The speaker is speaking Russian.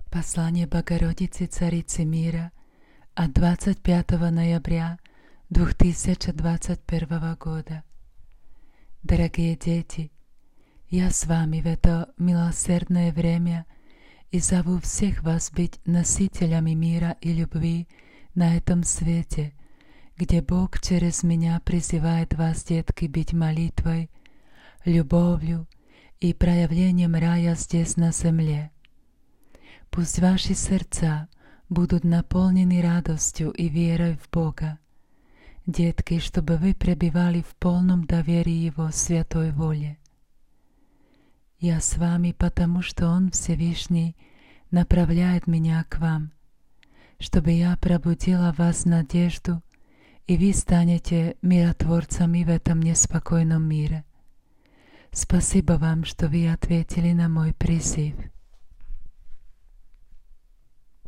Послание Богородицы Царицы Мира от 25 ноября 2021 года. Дорогие дети, я с вами в это милосердное время и зову всех вас быть носителями мира и любви на этом свете, где Бог через меня призывает вас, детки, быть молитвой, любовью и проявлением рая здесь на земле. Пусть ваши сердца будут наполнены радостью и верой в Бога. Детки, чтобы вы пребывали в полном доверии Его святой воле. Я с вами, потому что Он Всевышний направляет меня к вам, чтобы я пробудила в вас надежду, и вы станете миротворцами в этом неспокойном мире. Спасибо вам, что вы ответили на мой призыв.